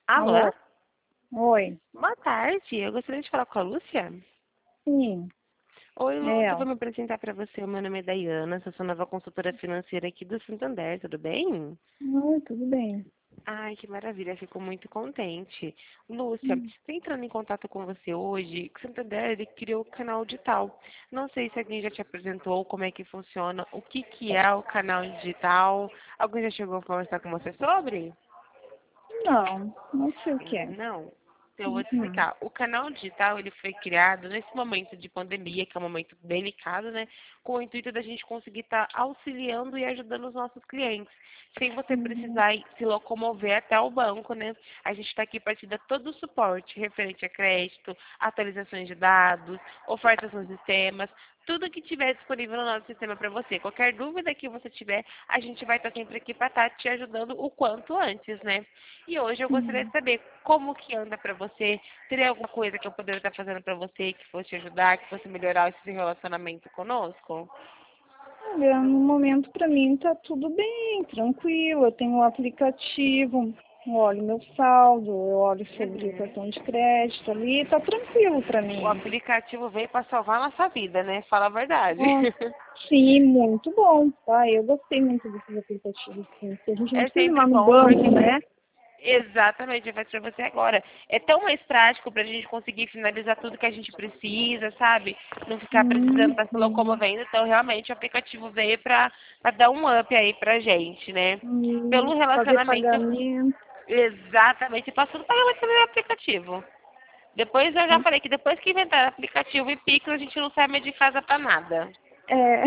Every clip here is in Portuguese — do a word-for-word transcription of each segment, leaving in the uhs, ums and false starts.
Alô? Alô? Oi. Boa tarde, eu gostaria de falar com a Lúcia. Sim, Oi, é Lúcia, ela. vou me apresentar para você. O meu nome é Dayana, sou sua nova consultora financeira aqui do Santander, tudo bem? Oi, tudo bem. Ai, que maravilha, fico muito contente. Lúcia, Hum. estou entrando em contato com você hoje. O Santander ele criou o canal digital. Não sei se alguém já te apresentou como é que funciona, o que, que é o canal digital. Alguém já chegou a conversar com você sobre? Não, não sei o que é. Não. Então, eu vou te Uhum. explicar. O canal digital, ele foi criado nesse momento de pandemia, que é um momento delicado, né? Com o intuito da gente conseguir estar auxiliando e ajudando os nossos clientes. Sem você Uhum. precisar ir se locomover até o banco, né? A gente está aqui para te dar todo o suporte referente a crédito, atualizações de dados, ofertas nos sistemas, tudo que tiver disponível no nosso sistema para você. Qualquer dúvida que você tiver, a gente vai estar sempre aqui para estar te ajudando o quanto antes, né? E hoje eu gostaria de Uhum. saber como que anda para você. Teria alguma coisa que eu poderia estar fazendo para você que fosse te ajudar, que fosse melhorar esse relacionamento conosco? Olha, no momento para mim tá tudo bem, tranquilo. Eu tenho o aplicativo, eu olho meu saldo, eu olho sobre o Uhum. cartão de crédito ali, tá tranquilo para O mim. aplicativo veio para salvar a nossa vida, né? Fala a verdade. Ó, sim, muito bom, tá? Eu gostei muito desses aplicativos, sim. Porque a gente não É precisa ir sempre lá no bom banco, porque né? exatamente, vai para você agora. É tão mais prático para a gente conseguir finalizar tudo que a gente precisa, sabe? Não ficar precisando estar se Uhum. locomovendo. Então, realmente, o aplicativo veio para dar um up aí pra gente, né? Pelo Isso, fazer relacionamento, pagamento. exatamente. Passou no pagamento pelo aplicativo. Depois, eu já falei que depois que inventaram aplicativo e Pix, a gente não sai mais de casa para nada. É,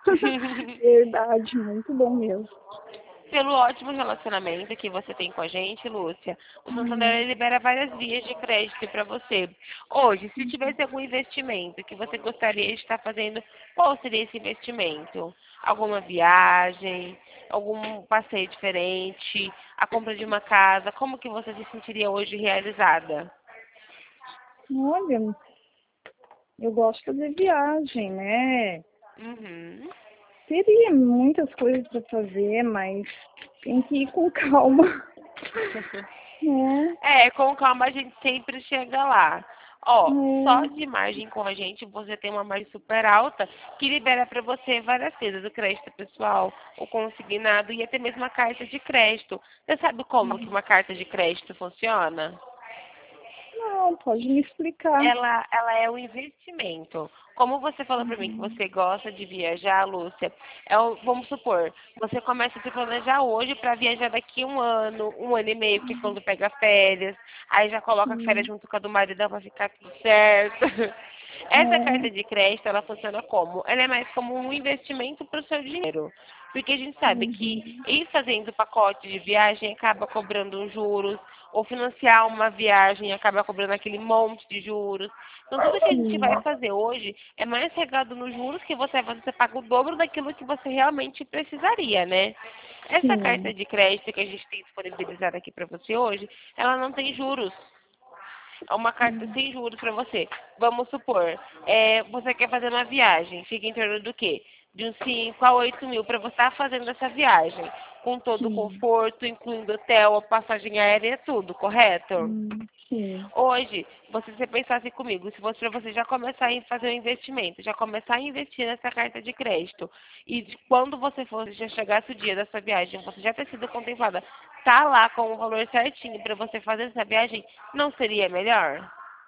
verdade, muito bom mesmo. Pelo ótimo relacionamento que você tem com a gente, Lúcia, o Santander Uhum. ele libera várias vias de crédito para você. Hoje, se tivesse algum investimento que você gostaria de estar fazendo, qual seria esse investimento? Alguma viagem, algum passeio diferente, a compra de uma casa? Como que você se sentiria hoje realizada? Olha, eu gosto de fazer viagem, né? Uhum. Teria muitas coisas para fazer, mas tem que ir com calma, né? É, com calma a gente sempre chega lá. Ó, só É, de margem com a gente você tem uma margem super alta que libera para você várias coisas, o crédito pessoal, o consignado e até mesmo a carta de crédito. Você sabe como que uma carta de crédito funciona? não, pode me explicar. ela, ela é um investimento. Como você falou para mim que Uhum. você gosta de viajar, Lúcia, é o- vamos supor, você começa a se planejar hoje para viajar daqui um ano, um ano e meio, porque quando pega férias, aí já coloca a férias Sim, junto com a do maridão para ficar tudo certo. Essa é, carta de crédito, ela funciona como? Ela é mais como um investimento para o seu dinheiro. Porque a gente sabe que uhum. ir fazendo pacote de viagem acaba cobrando uns juros, ou financiar uma viagem acaba cobrando aquele monte de juros. Então, tudo que a gente vai Sim, fazer hoje é mais regado nos juros que você vai fazer, você paga o dobro daquilo que você realmente precisaria, né? Essa carta sim. de crédito que a gente tem disponibilizada aqui para você hoje, ela não tem juros. É uma carta Uhum. sem juros para você. Vamos supor, é, você quer fazer uma viagem, fica em torno do quê? De uns cinco a oito mil para você estar fazendo essa viagem. Com todo o Sim, conforto, incluindo hotel, a passagem aérea, tudo, correto? hum, sim, Hoje, você, se você pensasse comigo, se fosse para você já começar a fazer um investimento, já começar a investir nessa carta de crédito, e de- quando você fosse, já chegasse o dia dessa viagem, você já ter sido contemplada, tá lá com o valor certinho para você fazer essa viagem, não seria melhor?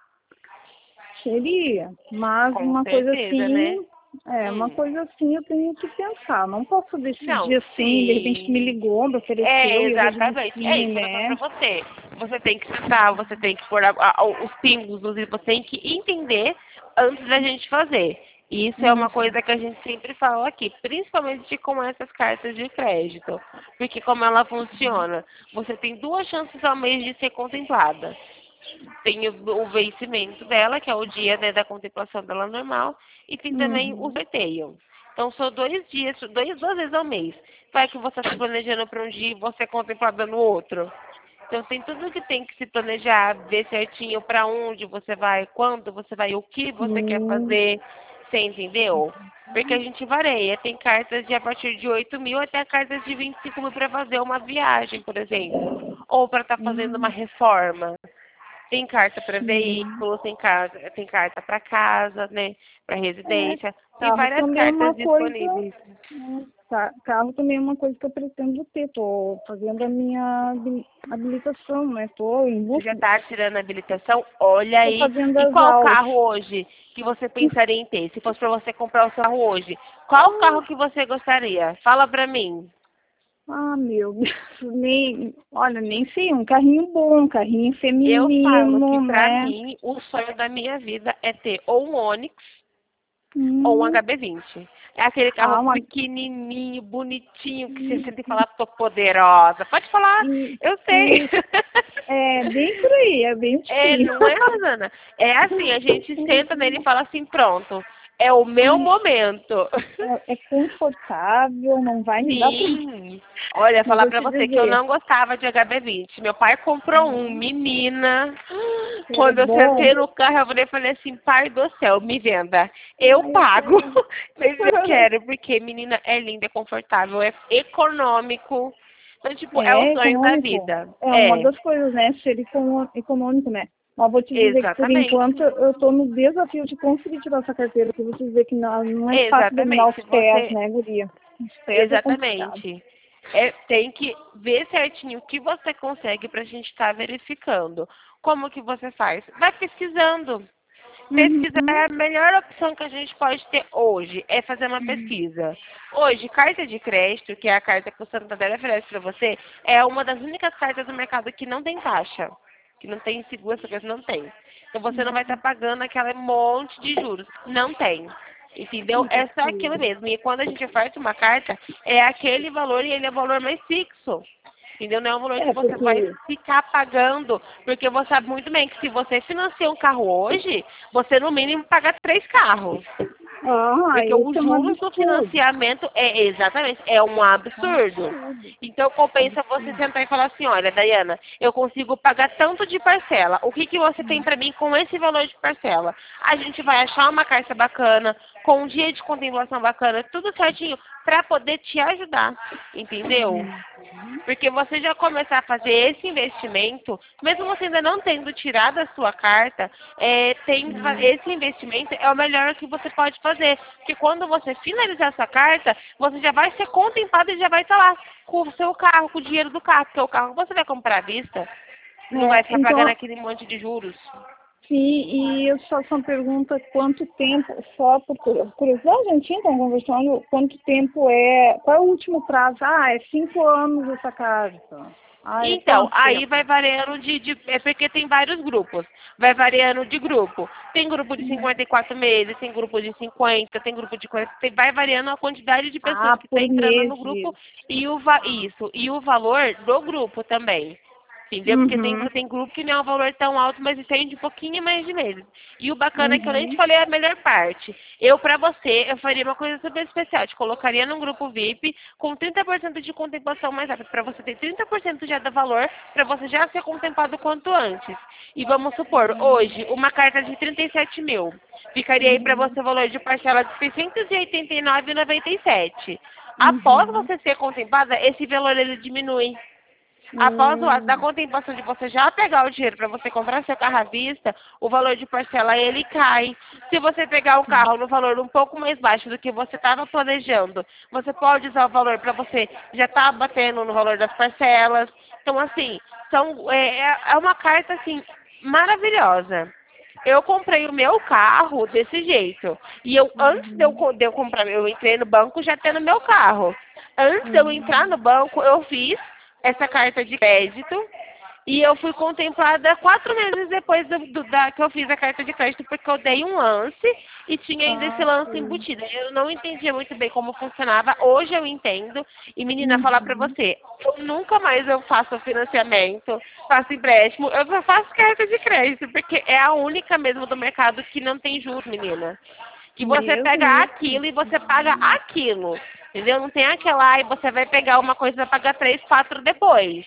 seria. Mas Com uma coisa certeza, né? assim, é, uma Hum. coisa assim eu tenho que pensar. Não posso Não, decidir assim, de repente tu me sim. ligou, me É, ofereceu e eu já digo exatamente. É sim, isso que eu tô falando né? pra você. Você tem que sentar, você tem que pôr a- a- os símbolos, você tem que entender antes da gente fazer. E isso é uma Uhum. coisa que a gente sempre fala aqui, principalmente com essas cartas de crédito. Porque como ela funciona, você tem duas chances ao mês de ser contemplada. Tem o, o vencimento dela, que é o dia, né, da contemplação dela normal, e tem também o Uhum. sorteio. Então, são dois dias, dois, duas vezes ao mês. Vai que você está planejando para um dia e você é contemplada no outro. Então, tem tudo que tem que se planejar, ver certinho para onde você vai, quando você vai, o que você quer Sim. fazer. Você entendeu? Porque a gente varia. Tem cartas de a partir de oito mil até cartas de vinte e cinco mil para fazer uma viagem, por exemplo. ou para estar fazendo uma Uhum. reforma. Tem carta para Sim. veículo, tem, casa, tem carta para casa, né? Para É, residência. Tem carro várias também é cartas uma coisa, disponíveis. né, ca- carro também é uma coisa que eu pretendo ter. Tô fazendo a minha habi- habilitação, né? Tô em Você já busca, está tirando a habilitação? Olha tô aí. fazendo E as qual aulas. carro hoje que você pensaria em ter? Se fosse para você comprar o seu carro hoje, qual carro que você gostaria? Fala para mim. Ah, meu Deus, nem, olha, nem sei, um carrinho bom, um carrinho Eu falo que feminino, para né? mim o sonho da minha vida é ter ou um Onix ou um Hum, H B vinte. É aquele carro ah, uma, pequenininho, bonitinho, que você hum, sente e fala, tô poderosa. Pode falar, e, eu sei. e é bem por aí, é bem tipo É, isso. não é, Rosana? É assim, a gente senta nele e fala assim, pronto, é o meu Ai, momento. é, é confortável, não vai me dar problema. Sim. Olha, Mas falar vou pra te você que eu dizer, não gostava de H B vinte. Meu pai comprou um, menina. era Quando eu bom. sentei no carro, eu falei falei assim, pai do céu, me venda. Eu Ai, eu pago. quero. Mas eu quero, porque, menina, é lindo, é confortável, é econômico. Então, tipo, é o É sonho da econômico. vida. É uma É, das coisas, né? Ser econo- econômico, né? Mas vou te dizer que por exatamente. enquanto eu estou no desafio de conseguir tirar essa carteira, porque você vê que não, não é fácil dominar Exatamente. os Se pés, você né, guria? Os pés é complicado. Exatamente. É, tem que ver certinho o que você consegue para a gente estar verificando. Como que você faz? Vai pesquisando. Pesquisar é Uhum. a melhor opção que a gente pode ter hoje, é fazer uma pesquisa. Hoje, carta de crédito, que é a carta que o Santander oferece para você, é uma das únicas cartas do mercado que não tem taxa, que não tem seguro, essa coisa não tem. Então você não vai estar pagando aquele monte de juros. Não tem. Entendeu? É só aquilo Entendi. mesmo. E quando a gente oferta uma carta, é aquele valor e ele é o valor mais fixo. Entendeu? Não é um valor que É, você vai porque. ficar pagando, porque você sabe muito bem que se você financia um carro hoje, você no mínimo paga três carros. Ah, Porque os isso é um juros do absurdo. financiamento é exatamente, é um Um absurdo. absurdo. Então compensa você Absurdo. sentar e falar assim, olha, Dayana, eu consigo pagar tanto de parcela. O que, que você tem para mim com esse valor de parcela? A gente vai achar uma carta bacana, com um dia de contemplação bacana, tudo certinho, para poder te ajudar. Entendeu? Porque você já começar a fazer esse investimento, mesmo você ainda não tendo tirado a sua carta, é, tem, esse investimento é o melhor que você pode fazer. Porque quando você finalizar a sua carta, você já vai ser contemplado e já vai estar lá com o seu carro, com o dinheiro do carro. Porque o carro você vai comprar à vista, não vai É, ficar pagando então, aquele monte de juros. sim, e eu só só pergunta quanto tempo, só por cu- curiosidade, a gente então conversando, quanto tempo é, qual é o último prazo? Ah, é cinco anos essa carta. Ah, é Então, quanto aí tempo? vai variando de, de- É porque tem vários grupos. Vai variando de grupo. Tem grupo de cinquenta e quatro meses, tem grupo de cinquenta, tem grupo de quarenta. Tem, vai variando a quantidade de pessoas Ah, que está por entrando no grupo meses. e o, va- isso, e o valor do grupo também. Entendeu? Porque tem, Uhum. tem grupo que não é um valor tão alto, mas estende um pouquinho mais de meses. E o bacana é que eu nem te Uhum. falei a melhor parte. Eu, pra você, eu faria uma coisa super especial. Te colocaria num grupo V I P com trinta por cento de contemplação mais rápida. Pra você ter trinta por cento já do valor, pra você já ser contemplado quanto antes. E vamos supor, hoje, uma carta de trinta e sete mil. Ficaria aí pra Uhum. você o valor de parcela de seiscentos e oitenta e nove reais e noventa e sete centavos. Após Uhum. você ser contemplada, esse valor ele diminui. Após o ato da Hum. contemplação de você já pegar o dinheiro para você comprar seu carro à vista, o valor de parcela ele cai. Se você pegar um carro no valor um pouco mais baixo do que você estava planejando, você pode usar o valor para você já estar batendo no valor das parcelas. Então, assim, são, é, é é uma carta assim maravilhosa. Eu comprei o meu carro desse jeito. E eu, antes de eu, Uhum. co- de eu comprar, eu entrei no banco já tendo meu carro. Antes de eu entrar Uhum. no banco, eu fiz essa carta de crédito e eu fui contemplada quatro meses depois do, do- da, que eu fiz a carta de crédito, porque eu dei um lance e tinha ainda esse Ah, lance sim. embutido. Eu não entendia muito bem como funcionava, hoje eu entendo. E menina, falar pra Uhum. você, eu nunca mais eu faço financiamento, faço empréstimo, eu só faço carta de crédito, porque é a única mesmo do mercado que não tem juros, menina. Que você Mesmo pega isso. aquilo e você paga aquilo. Entendeu? Não tem aquela e você vai pegar uma coisa e vai pagar três, quatro depois.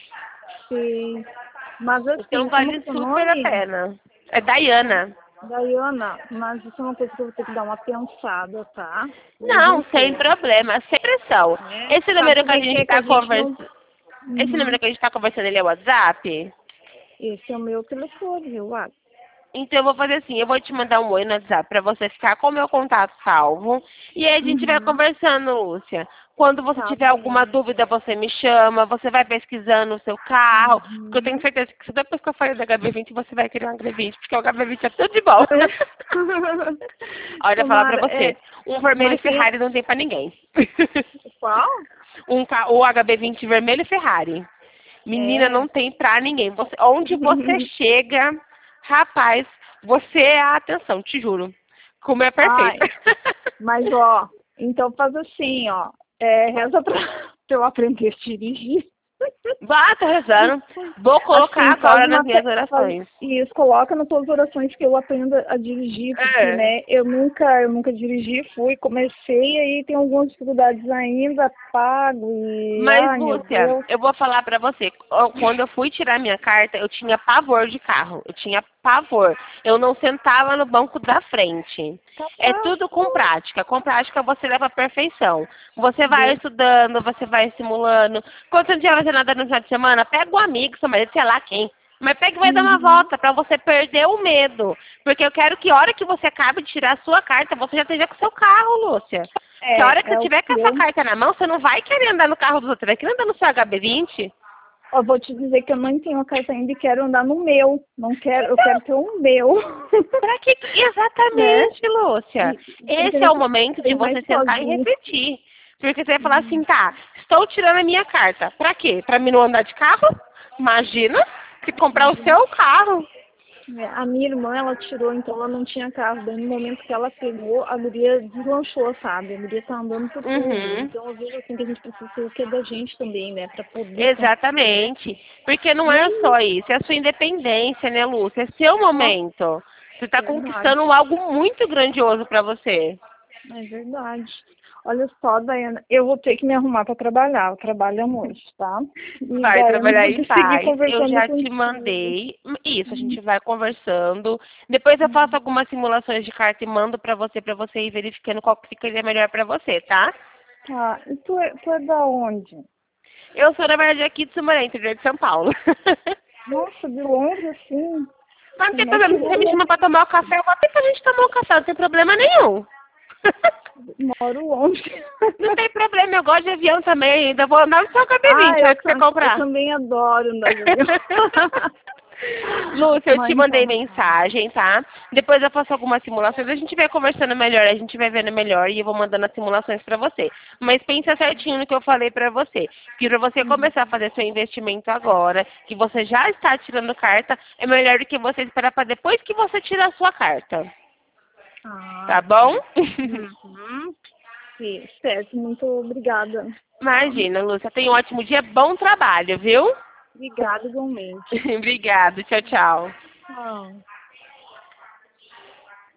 Sim. Mas Então assim, como que vale é o teu super a nome? pena. É Dayana. Daiana, mas isso é uma coisa que eu vou ter que dar uma pensada, tá? O dia Não, sem inteiro, problema, sem pressão. né? Esse Sabe número que como a é que gente é que está a gente não, conversando. Esse Uhum. número que a gente tá conversando, ele é o WhatsApp? Esse é o meu telefone, viu? Ah, Então eu vou fazer assim, eu vou te mandar um oi no WhatsApp pra você ficar com o meu contato salvo. E aí a gente vai uhum. conversando, Lúcia. Quando você Tá tiver alguma bem. dúvida, você me chama, você vai pesquisando o seu carro, porque eu tenho Uhum. certeza que depois que eu falei do H B vinte, você vai querer um H B vinte, porque o H B vinte é tudo de bom. Olha, eu falar pra Tomara, você, é, um vermelho mas tem Ferrari não tem pra ninguém. qual? um ca- o H B vinte vermelho Ferrari. Menina, É. não tem pra ninguém. Você, onde você chega, rapaz, você é a atenção, te juro. Como é perfeito. Ai, mas ó, então faz assim, ó, é, reza pra, pra eu aprender a dirigir. Vá, tô rezando. Vou colocar Assim, faz agora nas uma. minhas pe- Faz, orações. isso, coloca nas tuas orações que eu aprenda a dirigir, porque, É. né, eu nunca, eu nunca dirigi, fui, comecei, aí tem algumas dificuldades ainda, pago e. Mas, Ai, meu Lúcia, Deus. eu vou falar pra você. ó, Quando eu fui tirar minha carta, eu tinha pavor de carro. Eu tinha pavor. Eu não sentava no banco da frente. É Capaz, tudo com prática. Com prática você leva a perfeição. Você vai Deus. estudando, você vai simulando. Quando você não tiver fazer nada no final de semana, pega um amigo, seu marido, sei lá quem. Mas pega e vai dar uma Uhum. volta pra você perder o medo. Porque eu quero que a hora que você acabe de tirar a sua carta, você já esteja com o seu carro, Lúcia. Que a hora que É, você é o tiver com que a sua eu. carta na mão, você não vai querer andar no carro dos outros, vai querer andar no seu H B vinte. Eu vou te dizer que eu não tenho a carta ainda e quero andar no meu. Não quero, eu Então, quero ter um meu. pra que... Né? Exatamente, Lúcia. E, porque Esse é o nesse momento de tem mais você sentar e sozinho. refletir. Porque você vai falar assim, tá, estou tirando a minha carta. Pra quê? Pra mim não andar de carro? Imagina se comprar o Imagina. seu carro. É, a minha irmã, ela tirou, então ela não tinha carro. Daí no momento que ela pegou, a guria deslanchou, sabe? A guria tá andando por tudo. Uhum. Então eu vejo assim que a gente precisa ter o que é da gente também, né? Pra poder conseguir, né? Exatamente. Porque não E é aí, só isso, é a sua independência, né, Lúcia? É seu nossa, momento. Você está verdade. conquistando algo muito grandioso para você. É verdade. Olha só, Daiana, eu vou ter que me arrumar para trabalhar. Eu trabalho à noite, tá? E Vai daí eu não trabalhar vou em seguir paz. Eu conversando já te contigo. mandei. Isso, a gente vai conversando. Depois eu faço algumas simulações de carta e mando para você, para você ir verificando qual que ficaria melhor para você, tá? Tá, e tu é, tu é da onde? Eu sou, na verdade, aqui de Sumaré, interior de São Paulo. Nossa, de longe assim. Mas não tem Como é que problema, se você me eu chama para tomar o café, eu vou até pra gente tomar um café, não tem problema nenhum. moro longe? Não tem problema, eu gosto de avião também, ainda vou andar no seu H B Ah, vinte, a eu, hora que você tam- eu comprar. também adoro andar de avião. Lúcia, eu te Mas mandei então, mensagem, tá? Depois eu faço algumas simulações, a gente vai conversando melhor, a gente vai vendo melhor e eu vou mandando as simulações pra você. Mas pensa certinho no que eu falei pra você, que pra você começar a fazer seu investimento agora, que você já está tirando carta, é melhor do que você esperar pra depois que você tirar a sua carta. ah, Tá bom? uhum. Sim, certo, muito obrigada. Imagina, Lúcia, tenha um ótimo dia, bom trabalho, viu? Obrigada igualmente. Obrigada, tchau, tchau. Tchau.